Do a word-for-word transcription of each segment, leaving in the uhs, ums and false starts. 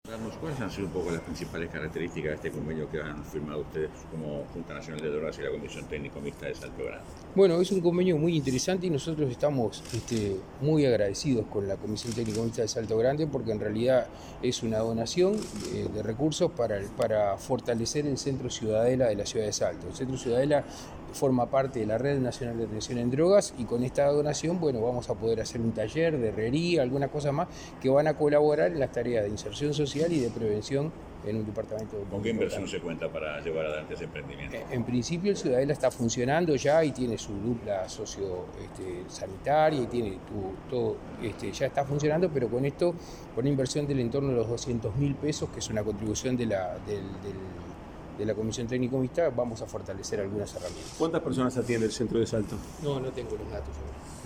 Darnos, ¿cuáles han sido un poco las principales características de este convenio que han firmado ustedes como Junta Nacional de Drogas y la Comisión Técnico Mixta de Salto Grande? Bueno, es un convenio muy interesante y nosotros estamos este, muy agradecidos con la Comisión Técnico Mixta de Salto Grande porque en realidad es una donación de, de recursos para, para fortalecer el Centro Ciudadela de la ciudad de Salto. El Centro Ciudadela forma parte de la Red Nacional de Atención en Drogas y con esta donación, bueno, vamos a poder hacer un taller de herrería, algunas cosas más que van a colaborar en las tareas de inserción social y de prevención en un departamento. ¿Con qué inversión se cuenta para llevar adelante ese emprendimiento? En principio el Ciudadela está funcionando ya y tiene su dupla socio-sanitaria este, y tiene tu, todo, este, ya está funcionando, pero con esto, con una inversión del entorno de los doscientos mil pesos, que es una contribución de la, del, del, de la Comisión Técnico Mixta, vamos a fortalecer algunas herramientas. ¿Cuántas personas atiende el centro de Salto? No, no tengo los datos.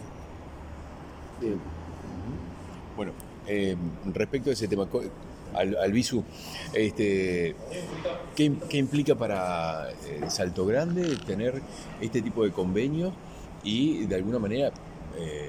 Bien. Bueno, eh, respecto a ese tema, Al, Albizu, este, ¿qué, ¿qué implica para eh, Salto Grande tener este tipo de convenios y de alguna manera eh,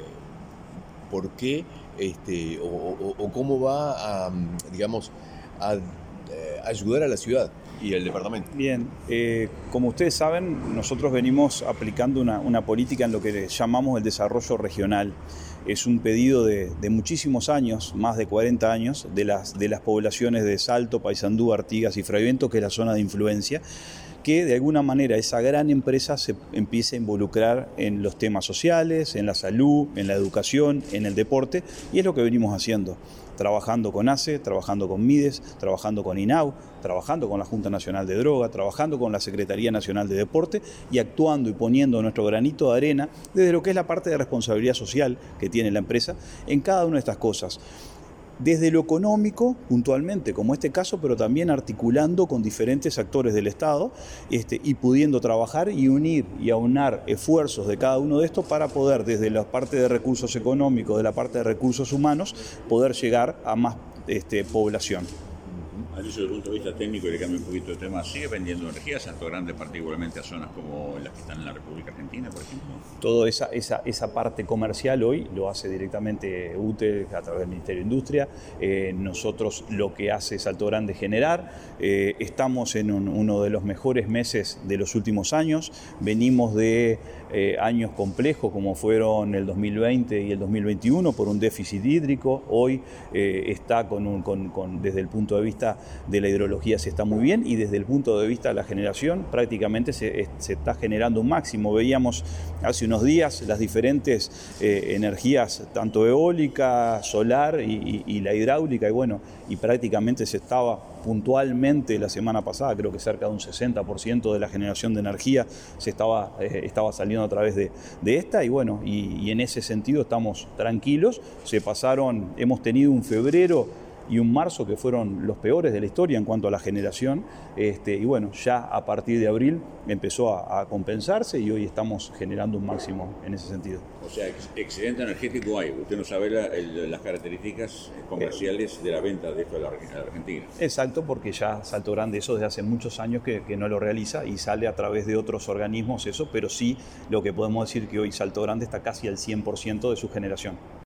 por qué este, o, o, o cómo va a, digamos, a, a ayudar a la ciudad y al departamento? Bien, eh, como ustedes saben, nosotros venimos aplicando una, una política en lo que llamamos el desarrollo regional. Es un pedido de, de muchísimos años, más de cuarenta años, de las, de las poblaciones de Salto, Paysandú, Artigas y Fraiventos, que es la zona de influencia, que de alguna manera esa gran empresa se empiece a involucrar en los temas sociales, en la salud, en la educación, en el deporte, y es lo que venimos haciendo. Trabajando con A C E, trabajando con MIDES, trabajando con INAU, trabajando con la Junta Nacional de Droga, trabajando con la Secretaría Nacional de Deporte y actuando y poniendo nuestro granito de arena desde lo que es la parte de responsabilidad social que tiene la empresa en cada una de estas cosas. Desde lo económico, puntualmente, como este caso, pero también articulando con diferentes actores del Estado este, y pudiendo trabajar y unir y aunar esfuerzos de cada uno de estos para poder, desde la parte de recursos económicos, de la parte de recursos humanos, poder llegar a más este, población. Desde el punto de vista técnico, y le cambio un poquito de tema, ¿sigue vendiendo energía Salto Grande, particularmente a zonas como las que están en la República Argentina, por ejemplo? Toda esa, esa, esa parte comercial hoy lo hace directamente U T E a través del Ministerio de Industria. Eh, nosotros lo que hace Salto Grande es generar. Eh, estamos en un, uno de los mejores meses de los últimos años. Venimos de eh, años complejos como fueron el dos mil veinte y el dos mil veintiuno por un déficit hídrico. Hoy eh, está con un, con, con, desde el punto de vista de la hidrología se está muy bien y desde el punto de vista de la generación prácticamente se, se está generando un máximo. Veíamos hace unos días las diferentes eh, energías, tanto eólica, solar y, y, y la hidráulica, y bueno, y prácticamente se estaba puntualmente la semana pasada, creo que cerca de un sesenta por ciento de la generación de energía se estaba, eh, estaba saliendo a través de, de esta, y bueno, y, y en ese sentido estamos tranquilos. Se pasaron, hemos tenido un febrero y un marzo que fueron los peores de la historia en cuanto a la generación, este, y bueno, ya a partir de abril empezó a, a compensarse y hoy estamos generando un máximo en ese sentido. O sea, ex excedente energético hay. Usted no sabe la, el, las características comerciales eh, de la venta de esto de la, de la Argentina. Exacto, porque ya Salto Grande eso desde hace muchos años que, que no lo realiza y sale a través de otros organismos eso, pero sí lo que podemos decir que hoy Salto Grande está casi al cien por ciento de su generación.